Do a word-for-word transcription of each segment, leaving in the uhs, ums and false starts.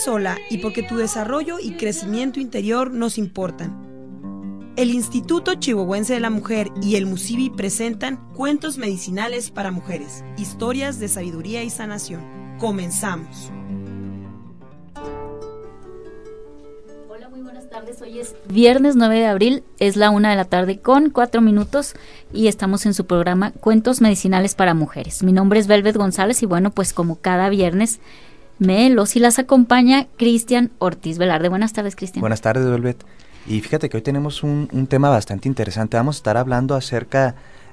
sola y porque tu desarrollo y crecimiento interior nos importan. El Instituto Chihuahuense de la Mujer y el MUSIBI presentan Cuentos Medicinales para Mujeres, historias de sabiduría y sanación. Comenzamos. Hola, muy buenas tardes. Hoy es viernes nueve de abril, es la una de la tarde con cuatro minutos y estamos en su programa Cuentos Medicinales para Mujeres. Mi nombre es Velvet González y bueno, pues como cada viernes me los y las acompaña Cristian Ortiz Velarde. Buenas tardes, Cristian. Buenas tardes, Velvet. Y fíjate que hoy tenemos un, un tema bastante interesante. Vamos a estar hablando acerca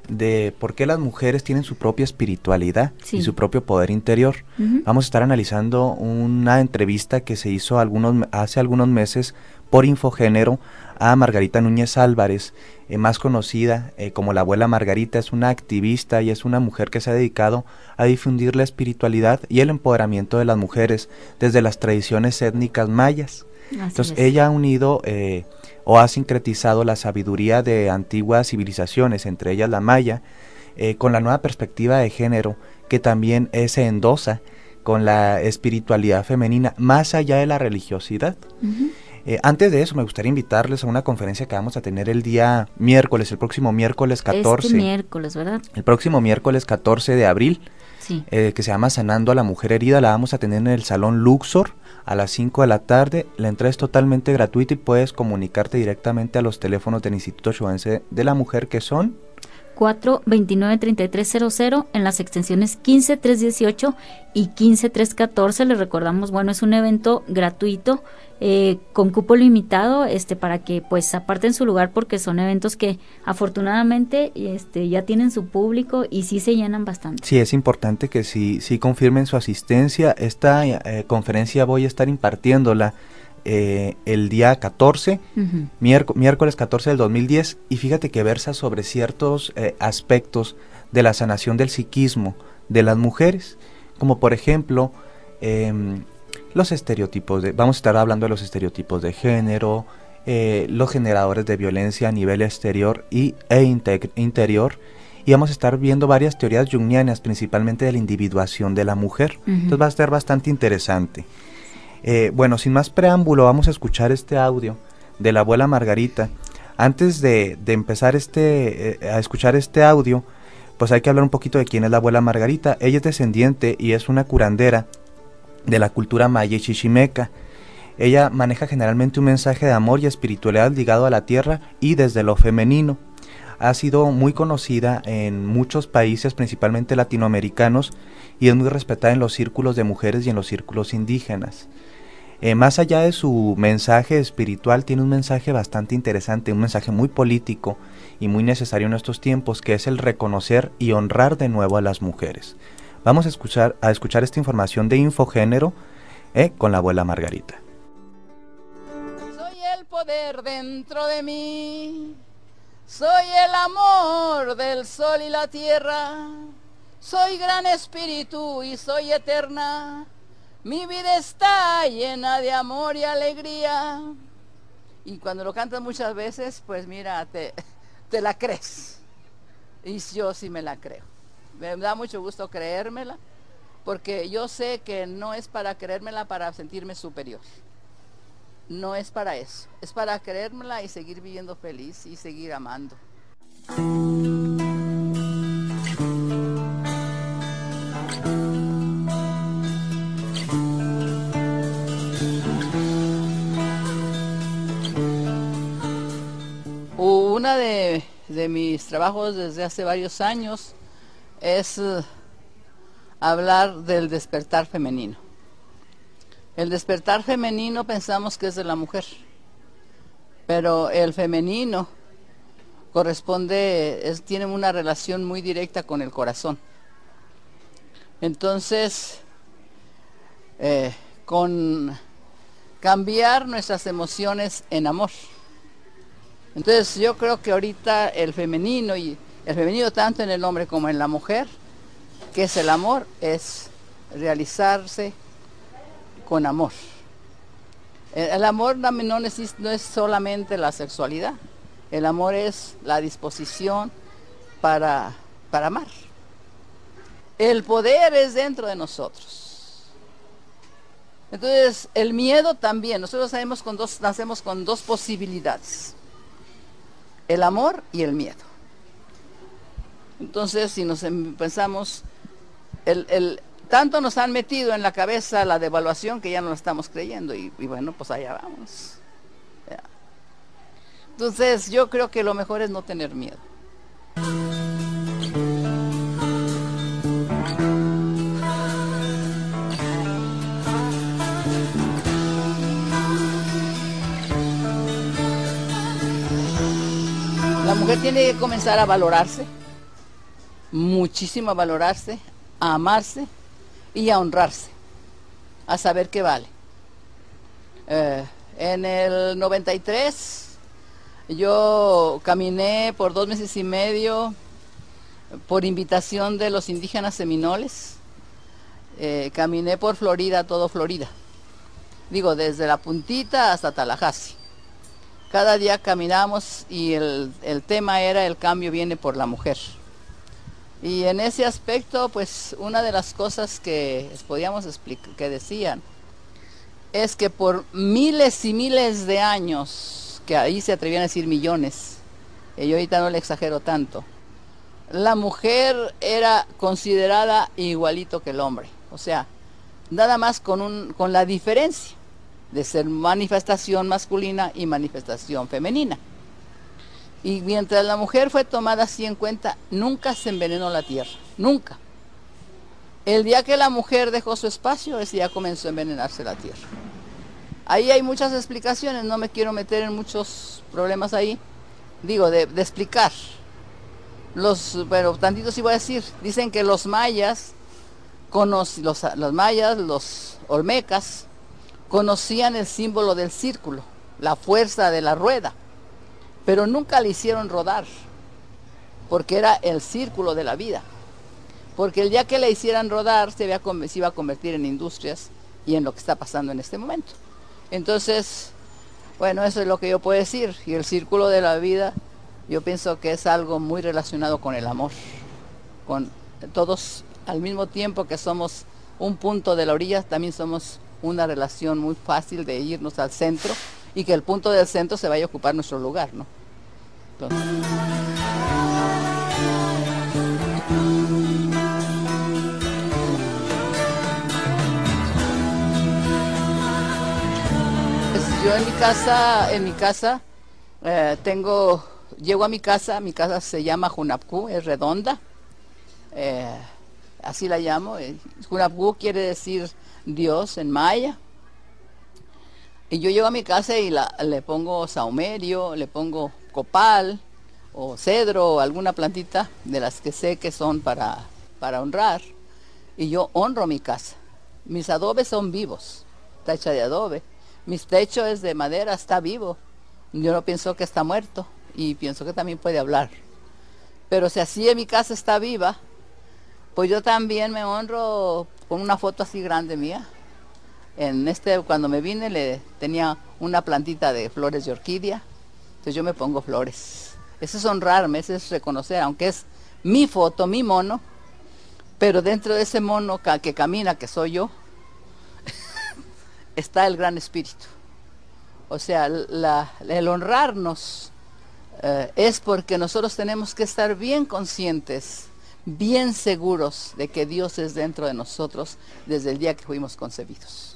de por qué las mujeres tienen su propia espiritualidad sí. y su propio poder interior. Uh-huh. Vamos a estar analizando una entrevista que se hizo algunos, hace algunos meses por Infogénero a Margarita Núñez Álvarez, eh, más conocida eh, como la abuela Margarita. Es una activista y es una mujer que se ha dedicado a difundir la espiritualidad y el empoderamiento de las mujeres desde las tradiciones étnicas mayas. Así Entonces es. ella ha unido eh, o ha sincretizado la sabiduría de antiguas civilizaciones, entre ellas la maya, eh, con la nueva perspectiva de género que también eh, se endosa con la espiritualidad femenina más allá de la religiosidad. Uh-huh. Eh, antes de eso me gustaría invitarles a una conferencia que vamos a tener el día miércoles, el próximo miércoles catorce. Este miércoles, ¿verdad? El próximo miércoles catorce de abril, sí. eh, que se llama Sanando a la Mujer Herida. La vamos a tener en el Salón Luxor a las cinco de la tarde. La entrada es totalmente gratuita y puedes comunicarte directamente a los teléfonos del Instituto Chihuahuense de la Mujer, que son cuatro veintinueve treinta y tres cero cero en las extensiones quince tres dieciocho y quince tres catorce. Les recordamos, bueno, es un evento gratuito eh, con cupo limitado, este, para que pues aparten su lugar, porque son eventos que afortunadamente este, ya tienen su público y sí se llenan bastante. Sí, es importante que sí, sí confirmen su asistencia. Esta eh, conferencia voy a estar impartiéndola Eh, el día catorce, uh-huh. miérc- miércoles catorce del dos mil diez, y fíjate que versa sobre ciertos eh, aspectos de la sanación del psiquismo de las mujeres, como por ejemplo eh, los estereotipos de, vamos a estar hablando de los estereotipos de género, eh, los generadores de violencia a nivel exterior y, e integ- interior, y vamos a estar viendo varias teorías junguianas, principalmente de la individuación de la mujer. Uh-huh. Entonces va a estar bastante interesante. Eh, bueno, sin más preámbulo, vamos a escuchar este audio de la abuela Margarita. Antes de, de empezar este, eh, a escuchar este audio, pues hay que hablar un poquito de quién es la abuela Margarita. Ella es descendiente y es una curandera de la cultura maya y chichimeca. Ella maneja generalmente un mensaje de amor y espiritualidad ligado a la tierra y desde lo femenino. Ha sido muy conocida en muchos países, principalmente latinoamericanos, y es muy respetada en los círculos de mujeres y en los círculos indígenas. Eh, más allá de su mensaje espiritual, tiene un mensaje bastante interesante, un mensaje muy político y muy necesario en estos tiempos, que es el reconocer y honrar de nuevo a las mujeres. Vamos a escuchar, a escuchar esta información de Infogénero eh, con la abuela Margarita. Soy el poder dentro de mí, soy el amor del sol y la tierra, soy gran espíritu y soy eterna. Mi vida está llena de amor y alegría. Y cuando lo cantas muchas veces, pues mira, te, te la crees. Y yo sí me la creo. Me da mucho gusto creérmela, porque yo sé que no es para creérmela para sentirme superior. No es para eso. Es para creérmela y seguir viviendo feliz y seguir amando. Una de, de mis trabajos desde hace varios años es uh, hablar del despertar femenino. El despertar femenino pensamos que es de la mujer, pero el femenino corresponde, es, tiene una relación muy directa con el corazón. Entonces, eh, con cambiar nuestras emociones en amor. Entonces yo creo que ahorita el femenino, y el femenino tanto en el hombre como en la mujer, que es el amor, es realizarse con amor. El, el amor no, no, es, no es solamente la sexualidad, el amor es la disposición para, para amar. El poder es dentro de nosotros. Entonces, el miedo también, nosotros sabemos con dos, nacemos con dos posibilidades, el amor y el miedo. Entonces, si nos pensamos, el, el, tanto nos han metido en la cabeza la devaluación que ya no lo estamos creyendo, y, y bueno, pues allá vamos. Ya. Entonces, yo creo que lo mejor es no tener miedo. La mujer tiene que comenzar a valorarse, muchísimo a valorarse, a amarse y a honrarse, a saber qué vale. Eh, en el noventa y tres yo caminé por dos meses y medio por invitación de los indígenas seminoles, eh, caminé por Florida, todo Florida, digo desde la puntita hasta Tallahassee. Cada día caminamos y el, el tema era el cambio viene por la mujer. Y en ese aspecto, pues una de las cosas que podíamos explicar, que decían, es que por miles y miles de años, que ahí se atrevían a decir millones, y yo ahorita no le exagero tanto, la mujer era considerada igualito que el hombre. O sea, nada más con, un, con la diferencia de ser manifestación masculina y manifestación femenina. Y mientras la mujer fue tomada así en cuenta, nunca se envenenó la tierra, nunca. El día que la mujer dejó su espacio, ese día comenzó a envenenarse la tierra. Ahí hay muchas explicaciones, no me quiero meter en muchos problemas ahí, digo, de, de explicar. Los, pero tantito sí voy a decir, dicen que los mayas, conoc- los, los mayas, los olmecas, conocían el símbolo del círculo, la fuerza de la rueda, pero nunca le hicieron rodar, porque era el círculo de la vida. Porque el día que le hicieran rodar, se, había, se iba a convertir en industrias y en lo que está pasando en este momento. Entonces, bueno, eso es lo que yo puedo decir. Y el círculo de la vida, yo pienso que es algo muy relacionado con el amor, con todos al mismo tiempo que somos un punto de la orilla, también somos una relación muy fácil de irnos al centro y que el punto del centro se vaya a ocupar nuestro lugar, ¿no? Entonces, pues yo en mi casa, en mi casa eh, tengo, llego a mi casa, mi casa se llama Hunapku, es redonda, eh, así la llamo. eh, Hunapku quiere decir Dios en maya. Y yo llego a mi casa y la, le pongo saumerio, le pongo copal o cedro o alguna plantita de las que sé que son para, para honrar. Y yo honro mi casa. Mis adobes son vivos, está hecha de adobe. Mis techos es de madera, está vivo. Yo no pienso que está muerto y pienso que también puede hablar. Pero si así en mi casa está viva, pues yo también me honro con una foto así grande mía. En este, cuando me vine, le tenía una plantita de flores de orquídea, entonces yo me pongo flores. Eso es honrarme, eso es reconocer, aunque es mi foto, mi mono, pero dentro de ese mono que camina, que soy yo, está el gran espíritu. O sea, la, el honrarnos eh, es porque nosotros tenemos que estar bien conscientes, bien seguros de que Dios es dentro de nosotros desde el día que fuimos concebidos.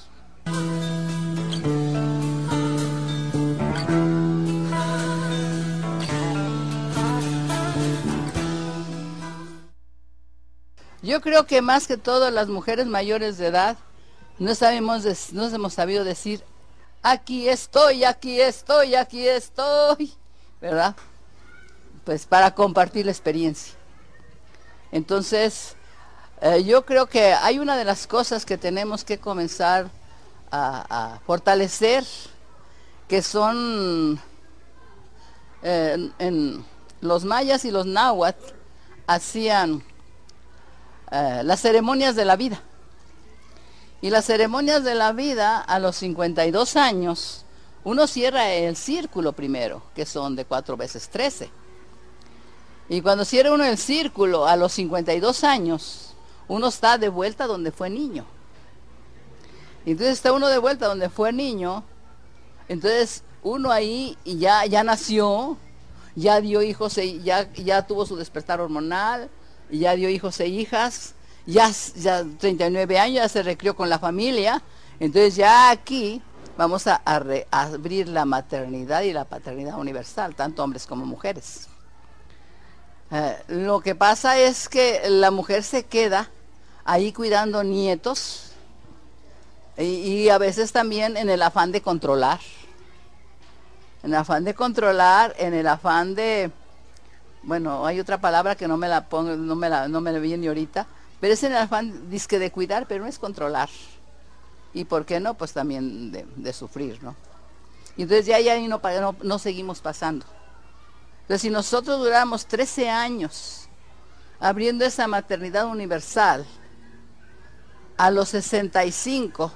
Yo creo que más que todo las mujeres mayores de edad no sabemos, no hemos sabido decir aquí estoy, aquí estoy, aquí estoy, ¿verdad? Pues para compartir la experiencia. Entonces, eh, yo creo que hay una de las cosas que tenemos que comenzar a, a fortalecer, que son eh, en, en los mayas y los náhuatl hacían eh, las ceremonias de la vida. Y las ceremonias de la vida, a los cincuenta y dos años, uno cierra el círculo primero, que son de cuatro veces trece. Y cuando cierra uno el círculo a los cincuenta y dos años, uno está de vuelta donde fue niño. Entonces está uno de vuelta donde fue niño. Entonces uno ahí y ya, ya nació, ya dio hijos, e, ya, ya tuvo su despertar hormonal, y ya dio hijos e hijas, ya, ya treinta y nueve años, ya se recrió con la familia. Entonces ya aquí vamos a, a, re, a abrir la maternidad y la paternidad universal, tanto hombres como mujeres. Eh, lo que pasa es que la mujer se queda ahí cuidando nietos y, y a veces también en el afán de controlar. En el afán de controlar, en el afán de, bueno, hay otra palabra que no me la pongo, no me la, no me la viene ahorita, pero es en el afán disque de cuidar, pero no es controlar. Y por qué no, pues también de, de sufrir, ¿no? Y entonces ya ya no, no, no seguimos pasando. Entonces si nosotros duramos trece años abriendo esa maternidad universal, a los sesenta y cinco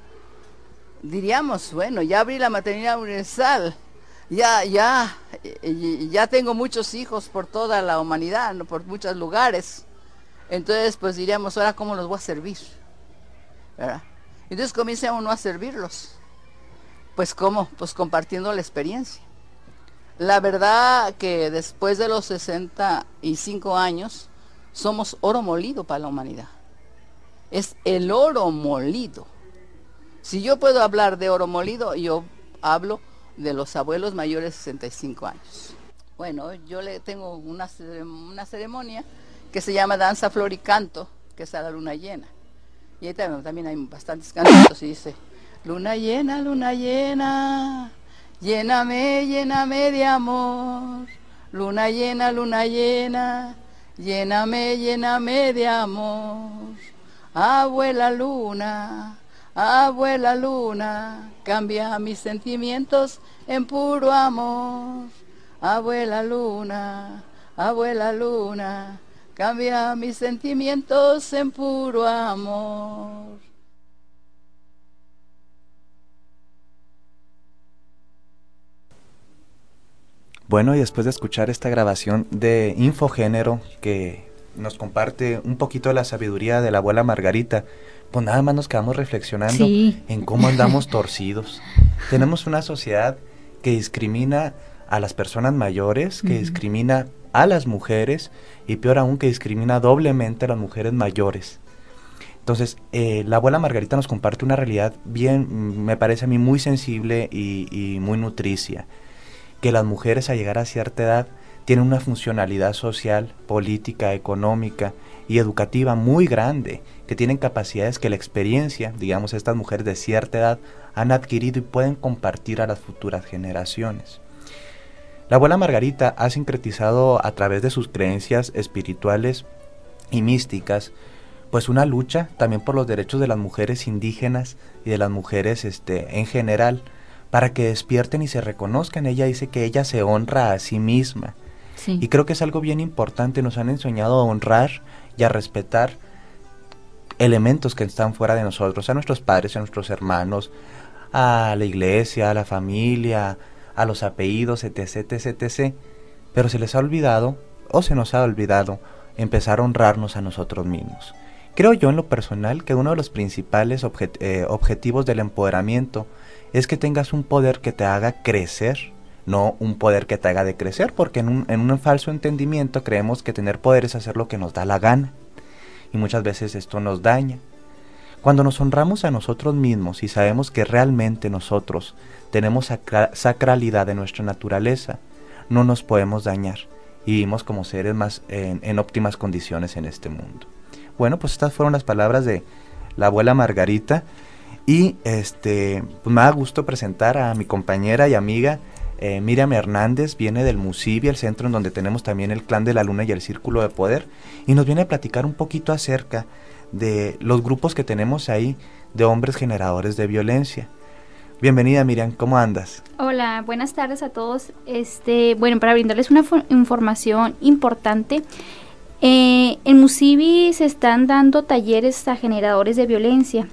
diríamos, bueno, ya abrí la maternidad universal, ya, ya, ya tengo muchos hijos por toda la humanidad, ¿no? Por muchos lugares. Entonces, pues diríamos, ahora cómo los voy a servir, ¿verdad? Entonces comienza uno a servirlos. Pues cómo, pues compartiendo la experiencia. La verdad que después de los sesenta y cinco años, somos oro molido para la humanidad. Es el oro molido. Si yo puedo hablar de oro molido, yo hablo de los abuelos mayores de sesenta y cinco años. Bueno, yo le tengo una, una ceremonia que se llama Danza, Flor y Canto, que es a la luna llena. Y ahí también, también hay bastantes cantos y dice, luna llena, luna llena, lléname, lléname de amor. Luna llena, luna llena, lléname, lléname de amor. Abuela luna, abuela luna, cambia mis sentimientos en puro amor. Abuela luna, abuela luna, cambia mis sentimientos en puro amor. Bueno, y después de escuchar esta grabación de Infogénero que nos comparte un poquito de la sabiduría de la abuela Margarita, pues nada más nos quedamos reflexionando sí. en cómo andamos torcidos. Tenemos una sociedad que discrimina a las personas mayores, que uh-huh. discrimina a las mujeres y peor aún que discrimina doblemente a las mujeres mayores. Entonces, eh, la abuela Margarita nos comparte una realidad bien, me parece a mí muy sensible y, y muy nutricia, que las mujeres a llegar a cierta edad tienen una funcionalidad social, política, económica y educativa muy grande, que tienen capacidades que la experiencia, digamos, estas mujeres de cierta edad han adquirido y pueden compartir a las futuras generaciones. La abuela Margarita ha sincretizado a través de sus creencias espirituales y místicas, pues una lucha también por los derechos de las mujeres indígenas y de las mujeres este, en general, para que despierten y se reconozcan. Ella dice que ella se honra a sí misma. Sí. Y creo que es algo bien importante, nos han enseñado a honrar y a respetar elementos que están fuera de nosotros, a nuestros padres, a nuestros hermanos, a la iglesia, a la familia, a los apellidos, etc, etc, etc. Pero se les ha olvidado, o se nos ha olvidado, empezar a honrarnos a nosotros mismos. Creo yo en lo personal que uno de los principales objet- eh, objetivos del empoderamiento es que tengas un poder que te haga crecer, no un poder que te haga decrecer, porque en un, en un falso entendimiento creemos que tener poder es hacer lo que nos da la gana, y muchas veces esto nos daña. Cuando nos honramos a nosotros mismos y sabemos que realmente nosotros tenemos sacra- sacralidad de nuestra naturaleza, no nos podemos dañar, y vivimos como seres más en, en óptimas condiciones en este mundo. Bueno, pues estas fueron las palabras de la abuela Margarita, y este pues me da gusto presentar a mi compañera y amiga eh, Miriam Hernández. Viene del MUSIBI, el centro en donde tenemos también el Clan de la Luna y el Círculo de Poder, y nos viene a platicar un poquito acerca de los grupos que tenemos ahí de hombres generadores de violencia. Bienvenida, Miriam, ¿cómo andas? Hola, buenas tardes a todos. Este, bueno, para brindarles una for- información importante, eh, en MUSIBI se están dando talleres a generadores de violencia.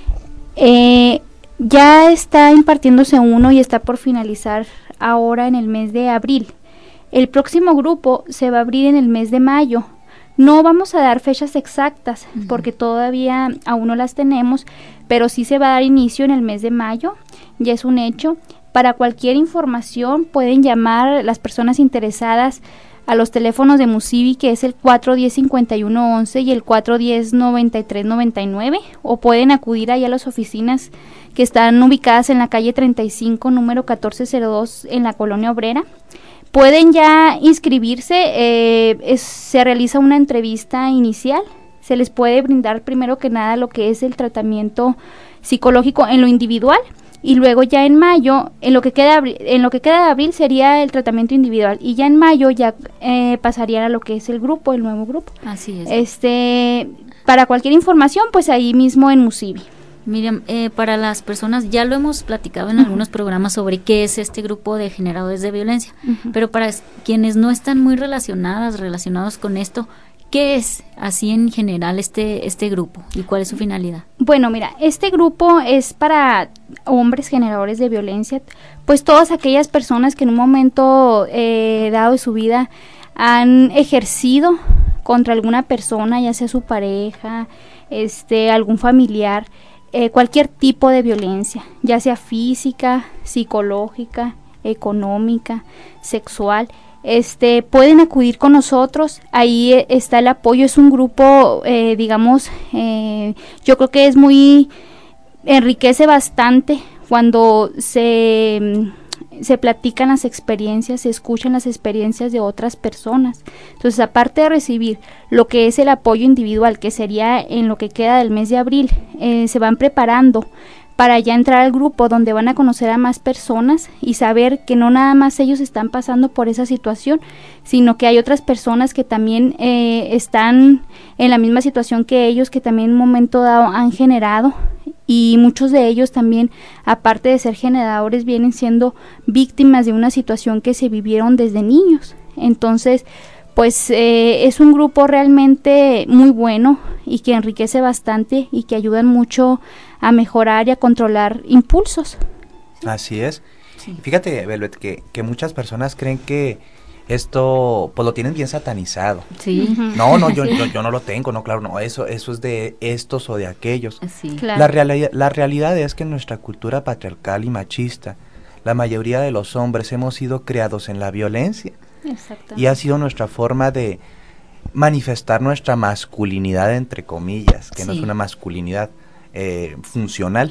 Eh, ya está impartiéndose uno y está por finalizar ahora en el mes de abril. El próximo grupo se va a abrir en el mes de mayo. No vamos a dar fechas exactas uh-huh. porque todavía aún no las tenemos, pero sí se va a dar inicio en el mes de mayo, ya es un hecho. Para cualquier información pueden llamar las personas interesadas a los teléfonos de Musivi, que es el cuatro uno cero, cinco uno once y el cuatro uno cero, noventa y tres noventa y nueve, o pueden acudir ahí a las oficinas que están ubicadas en la calle treinta y cinco, número catorce cero dos, en la Colonia Obrera. Pueden ya inscribirse, eh, es, se realiza una entrevista inicial, se les puede brindar primero que nada lo que es el tratamiento psicológico en lo individual, y luego ya en mayo, en lo que queda en lo que queda de abril sería el tratamiento individual, y ya en mayo ya eh, pasarían a lo que es el grupo, el nuevo grupo. Así es. Este, para cualquier información, pues ahí mismo en Musivi. Miriam, eh, para las personas, ya lo hemos platicado en uh-huh. algunos programas sobre qué es este grupo de generadores de violencia, uh-huh. pero para quienes no están muy relacionadas, relacionados con esto, ¿qué es así en general este este grupo y cuál es su finalidad? Bueno, mira, este grupo es para hombres generadores de violencia, pues todas aquellas personas que en un momento eh, dado de su vida han ejercido contra alguna persona, ya sea su pareja, este, algún familiar, eh, cualquier tipo de violencia, ya sea física, psicológica, económica, sexual. Este, pueden acudir con nosotros, ahí eh, está el apoyo, es un grupo, eh, digamos, eh, yo creo que es muy, enriquece bastante cuando se, se platican las experiencias, se escuchan las experiencias de otras personas. Entonces, aparte de recibir lo que es el apoyo individual, que sería en lo que queda del mes de abril, eh, se van preparando para ya entrar al grupo donde van a conocer a más personas y saber que no nada más ellos están pasando por esa situación, sino que hay otras personas que también eh, están en la misma situación que ellos, que también en un momento dado han generado, y muchos de ellos también, aparte de ser generadores, vienen siendo víctimas de una situación que se vivieron desde niños. Entonces, pues eh, es un grupo realmente muy bueno y que enriquece bastante y que ayudan mucho a mejorar y a controlar impulsos. Así es. Sí. Fíjate, Velvet, que, que muchas personas creen que esto, pues lo tienen bien satanizado. Sí. No, no, yo, sí. yo, yo no lo tengo, no, claro, no, eso, eso es de estos o de aquellos. Sí. Claro. La, reali- la realidad es que en nuestra cultura patriarcal y machista, la mayoría de los hombres hemos sido creados en la violencia. Y ha sido nuestra forma de manifestar nuestra masculinidad, entre comillas, que sí. no es una masculinidad eh, funcional.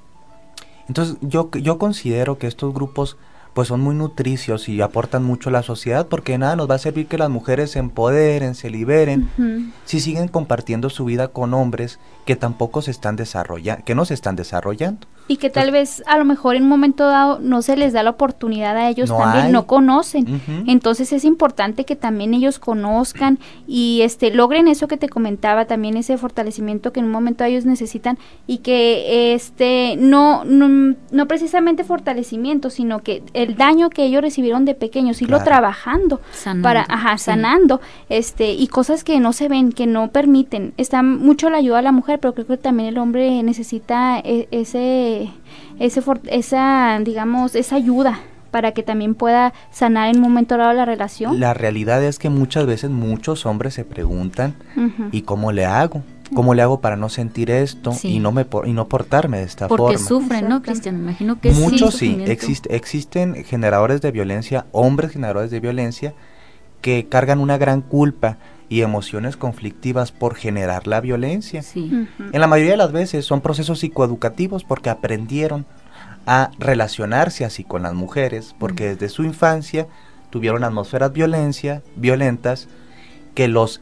Entonces yo, yo considero que estos grupos pues son muy nutricios y aportan mucho a la sociedad, porque nada, nos va a servir que las mujeres se empoderen, se liberen, uh-huh. si siguen compartiendo su vida con hombres que tampoco se están desarrollando, que no se están desarrollando. Y que tal Entonces, vez a lo mejor en un momento dado no se les da la oportunidad a ellos, no también hay. no conocen. Uh-huh. Entonces es importante que también ellos conozcan y este logren eso que te comentaba, también ese fortalecimiento que en un momento ellos necesitan, y que este no no, no precisamente fortalecimiento, sino que el daño que ellos recibieron de pequeños, irlo claro. trabajando, sanando, para ajá, sí. sanando, este y cosas que no se ven, que no permiten. Está mucho la ayuda a la mujer, pero creo que también el hombre necesita e- ese ese for- esa digamos esa ayuda para que también pueda sanar en un momento dado la relación. La realidad es que muchas veces muchos hombres se preguntan uh-huh. ¿y cómo le hago? ¿Cómo le hago para no sentir esto sí. y no me por- y no portarme de esta Porque forma? Porque sufren, ¿no, Cristian? Me imagino que muchos sí. sí, existe, existen generadores de violencia, hombres generadores de violencia que cargan una gran culpa y emociones conflictivas por generar la violencia. Sí. Uh-huh. En la mayoría de las veces son procesos psicoeducativos porque aprendieron a relacionarse así con las mujeres, porque uh-huh. desde su infancia tuvieron atmósferas violencia, violentas que los,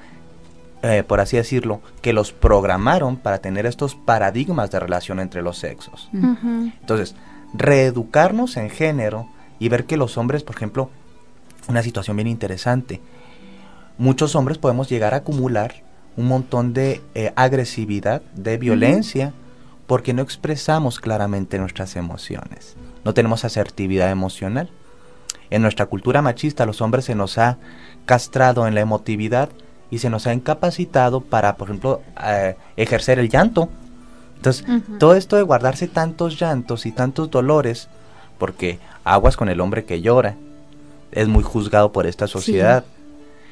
eh, por así decirlo, que los programaron para tener estos paradigmas de relación entre los sexos. Uh-huh. Entonces, reeducarnos en género y ver que los hombres, por ejemplo, una situación bien interesante, muchos hombres podemos llegar a acumular un montón de eh, agresividad, de violencia, uh-huh. porque no expresamos claramente nuestras emociones, no tenemos asertividad emocional. En nuestra cultura machista, a los hombres se nos ha castrado en la emotividad y se nos ha incapacitado para, por ejemplo, eh, ejercer el llanto. Entonces, uh-huh. todo esto de guardarse tantos llantos y tantos dolores, porque aguas con el hombre que llora, es muy juzgado por esta sociedad. Sí.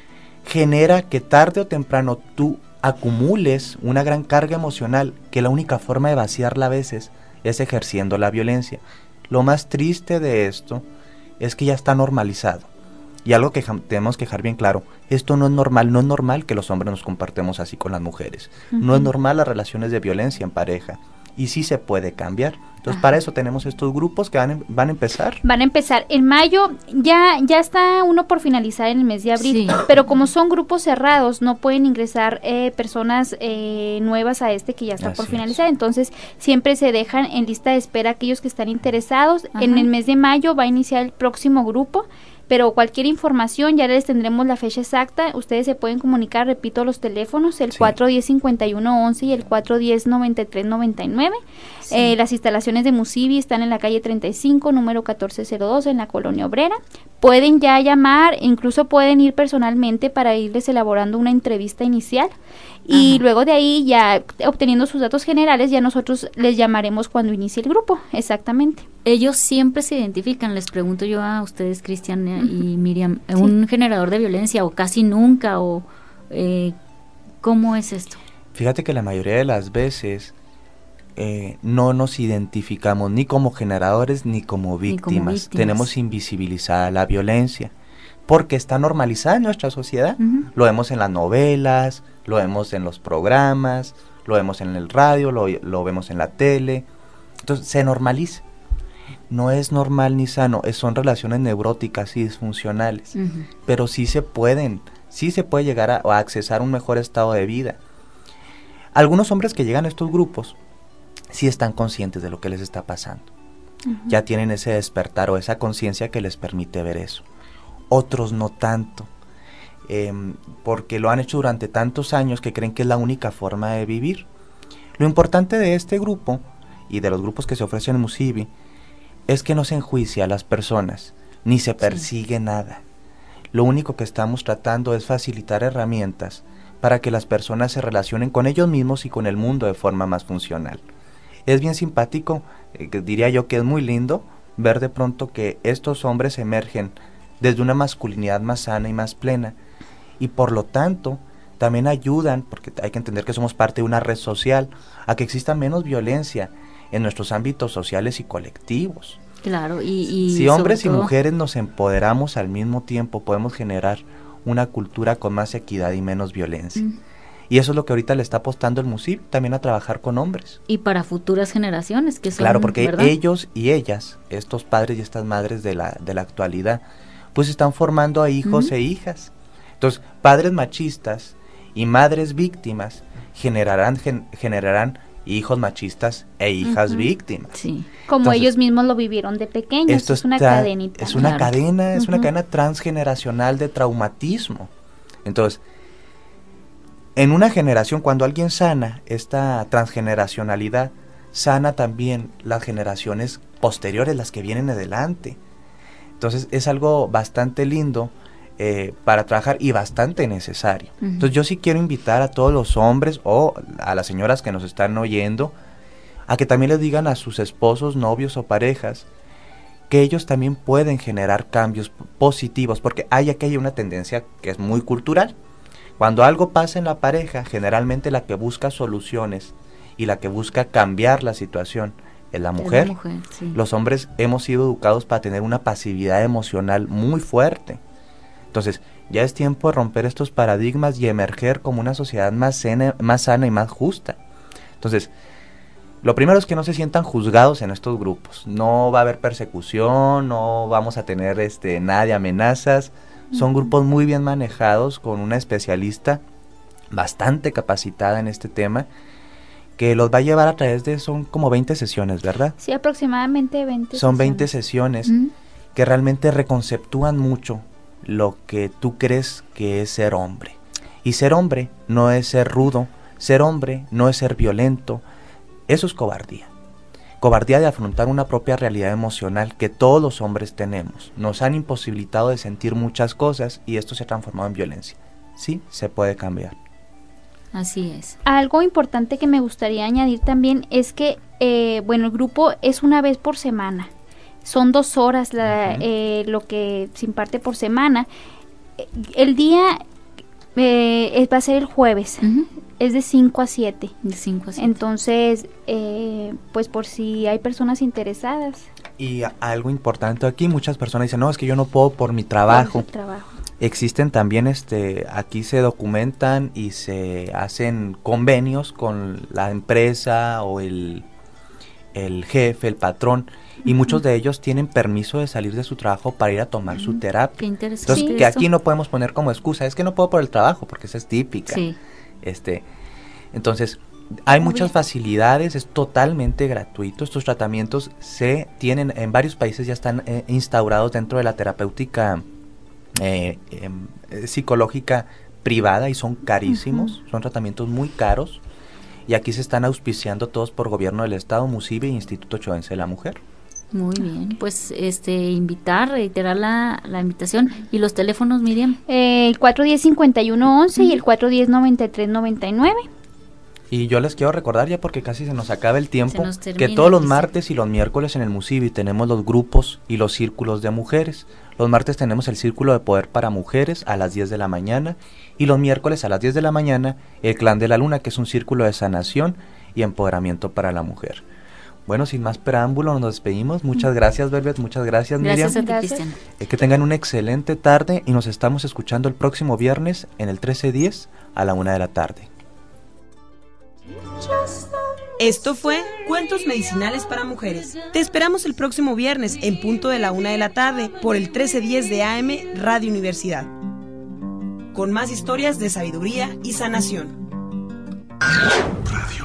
genera que tarde o temprano tú acumules una gran carga emocional, que la única forma de vaciarla a veces es ejerciendo la violencia. Lo más triste de esto es que ya está normalizado. Y algo que tenemos que dejar bien claro, esto no es normal, no es normal que los hombres nos comportemos así con las mujeres. Uh-huh. No es normal las relaciones de violencia en pareja. Y sí se puede cambiar. Entonces, Ajá. para eso tenemos estos grupos que van, van a empezar. Van a empezar. En mayo ya, ya está uno por finalizar en el mes de abril, sí. pero como son grupos cerrados, no pueden ingresar eh, personas eh, nuevas a este que ya está Así por finalizar. Es. Entonces, siempre se dejan en lista de espera aquellos que están interesados. Ajá. En el mes de mayo va a iniciar el próximo grupo. Pero cualquier información, ya les tendremos la fecha exacta. Ustedes se pueden comunicar, repito, los teléfonos, el sí. cuatro uno cero, cincuenta y uno once y el cuatro uno cero, noventa y tres noventa y nueve. Sí. Eh, las instalaciones de Musivi están en la calle treinta y cinco, número catorce cero dos, en la Colonia Obrera. Pueden ya llamar, incluso pueden ir personalmente para irles elaborando una entrevista inicial. Y Ajá. luego de ahí, ya obteniendo sus datos generales, ya nosotros les llamaremos cuando inicie el grupo, exactamente. Ellos siempre se identifican, les pregunto yo a ustedes, Cristian y Miriam, sí. un generador de violencia o casi nunca, o eh, ¿cómo es esto? Fíjate que la mayoría de las veces eh, no nos identificamos ni como generadores ni como víctimas. Ni como víctimas. Tenemos invisibilizada la violencia porque está normalizada en nuestra sociedad. Uh-huh. Lo vemos en las novelas, lo vemos en los programas, lo vemos en el radio, lo, lo vemos en la tele. Entonces se normaliza. No es normal ni sano, es, son relaciones neuróticas y disfuncionales, uh-huh. pero sí se pueden, sí se puede llegar a, a accesar un mejor estado de vida. Algunos hombres que llegan a estos grupos sí están conscientes de lo que les está pasando, uh-huh. ya tienen ese despertar o esa conciencia que les permite ver eso. Otros no tanto, eh, porque lo han hecho durante tantos años que creen que es la única forma de vivir. Lo importante de este grupo y de los grupos que se ofrecen en Musivi es que no se enjuicia a las personas, ni se persigue sí. nada. Lo único que estamos tratando es facilitar herramientas para que las personas se relacionen con ellos mismos y con el mundo de forma más funcional. Es bien simpático, eh, diría yo que es muy lindo, ver de pronto que estos hombres emergen desde una masculinidad más sana y más plena, y por lo tanto también ayudan, porque hay que entender que somos parte de una red social, a que exista menos violencia en nuestros ámbitos sociales y colectivos. Claro, y, y si hombres y todo... mujeres nos empoderamos al mismo tiempo, podemos generar una cultura con más equidad y menos violencia. Mm. Y eso es lo que ahorita le está apostando el Musivi, también a trabajar con hombres. Y para futuras generaciones, que son, claro, porque ¿verdad? Ellos y ellas, estos padres y estas madres de la, de la actualidad, pues están formando a hijos mm. e hijas. Entonces, padres machistas y madres víctimas generarán, gen, generarán hijos machistas e hijas uh-huh. víctimas. Sí. Como Entonces, ellos mismos lo vivieron de pequeños, esto es una está, cadenita. Es una claro. cadena, es uh-huh. una cadena transgeneracional de traumatismo. Entonces, en una generación, cuando alguien sana esta transgeneracionalidad, sana también las generaciones posteriores, las que vienen adelante. Entonces, es algo bastante lindo Eh, para trabajar y bastante necesario. Uh-huh. Entonces yo sí quiero invitar a todos los hombres o a las señoras que nos están oyendo a que también les digan a sus esposos, novios o parejas que ellos también pueden generar cambios positivos, porque hay aquí hay una tendencia que es muy cultural. Cuando algo pasa en la pareja, generalmente la que busca soluciones y la que busca cambiar la situación es la mujer. Es la mujer, sí. Los hombres hemos sido educados para tener una pasividad emocional muy fuerte. Entonces, ya es tiempo de romper estos paradigmas y emerger como una sociedad más sana, más sana y más justa. Entonces, lo primero es que no se sientan juzgados en estos grupos. No va a haber persecución, no vamos a tener este, nada de amenazas. Son grupos muy bien manejados con una especialista bastante capacitada en este tema que los va a llevar a través de, son como veinte sesiones, ¿verdad? Sí, aproximadamente veinte Son veinte sesiones uh-huh. que realmente reconceptúan mucho lo que tú crees que es ser hombre. Y ser hombre no es ser rudo, ser hombre no es ser violento, eso es cobardía. Cobardía de afrontar una propia realidad emocional que todos los hombres tenemos. Nos han imposibilitado de sentir muchas cosas y esto se ha transformado en violencia. Sí, se puede cambiar. Así es. Algo importante que me gustaría añadir también es que, eh, bueno, el grupo es una vez por semana. Son dos horas la, uh-huh. eh, lo que se imparte por semana. El día Eh, es- va a ser el jueves. Ujú. Es de cinco a siete. De cinco a siete. Entonces, eh, pues por si hay personas interesadas. Y a- algo importante aquí, muchas personas dicen, no, es que yo no puedo por mi trabajo. por su trabajo. Existen también, este, aquí se documentan y se hacen convenios con la empresa o el, el jefe, el patrón, y muchos de ellos tienen permiso de salir de su trabajo para ir a tomar su Qué terapia. interesante. Entonces, Sí, que esto. aquí no podemos poner como excusa, es que no puedo por el trabajo, porque esa es típica. Sí. Este, entonces, hay Muy muchas bien. facilidades, es totalmente gratuito. Estos tratamientos se tienen, en varios países ya están eh, instaurados dentro de la terapéutica eh, em, eh, psicológica privada y son carísimos, son tratamientos muy caros. Y aquí se están auspiciando todos por gobierno del Estado, MUSIBE e Instituto Chihuahuense de la Mujer. Muy bien, pues este invitar, reiterar la, la invitación y los teléfonos, Miriam. Eh, el cuatro uno cero, cincuenta y uno once y el cuatro uno cero, noventa y tres noventa y nueve. Y yo les quiero recordar ya porque casi se nos acaba el tiempo, nos que termina, todos los dice. martes y los miércoles en el MUSIBI tenemos los grupos y los círculos de mujeres. Los martes tenemos el Círculo de Poder para Mujeres a las diez de la mañana y los miércoles a las diez de la mañana el Clan de la Luna, que es un círculo de sanación y empoderamiento para la mujer. Bueno, sin más preámbulo, nos despedimos. Muchas gracias, Velvet, muchas gracias, Gracias a Miriam. ti, Gracias. Cristian. Eh, que tengan una excelente tarde y nos estamos escuchando el próximo viernes en el trece diez a la una de la tarde. Esto fue Cuentos Medicinales para Mujeres. Te esperamos el próximo viernes en punto de la una de la tarde por el trece diez de A M Radio Universidad. Con más historias de sabiduría y sanación. Radio